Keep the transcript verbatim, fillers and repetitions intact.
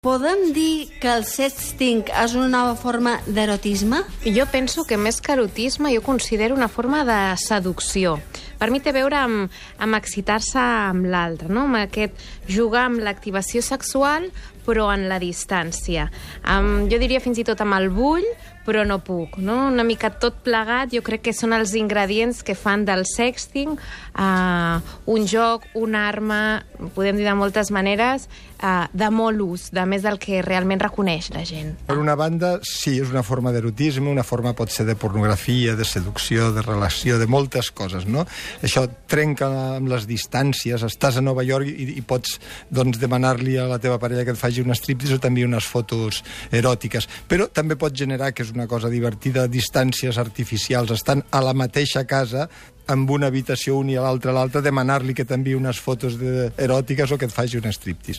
Podem dir que el sexting és una nova forma d'erotisme? Jo penso que més que erotisme jo considero una forma de seducció. Per mi té a veure amb, amb excitar-se amb l'altre, no? Amb aquest jugar amb l'activació sexual però en la distància. Um, jo diria fins i tot amb el bull, però no puc, no? Una mica tot plegat, jo crec que són els ingredients que fan del sexting uh, un joc, una arma, podem dir de moltes maneres, uh, de molt ús, de més del que realment reconeix la gent. Per una banda, sí, és una forma d'erotisme, una forma pot ser de pornografia, de seducció, de relació, de moltes coses, no? Això trenca amb les distàncies, estàs a Nova York i, i pots doncs, demanar-li a la teva parella que et faci un striptease o t'enviï unes fotos eròtiques. Però també pot generar, que és una cosa divertida, distàncies artificials, estan a la mateixa casa, amb una habitació un i a l'altre a l'altre, demanar-li que t'enviï unes fotos de, eròtiques o que et faci un striptease.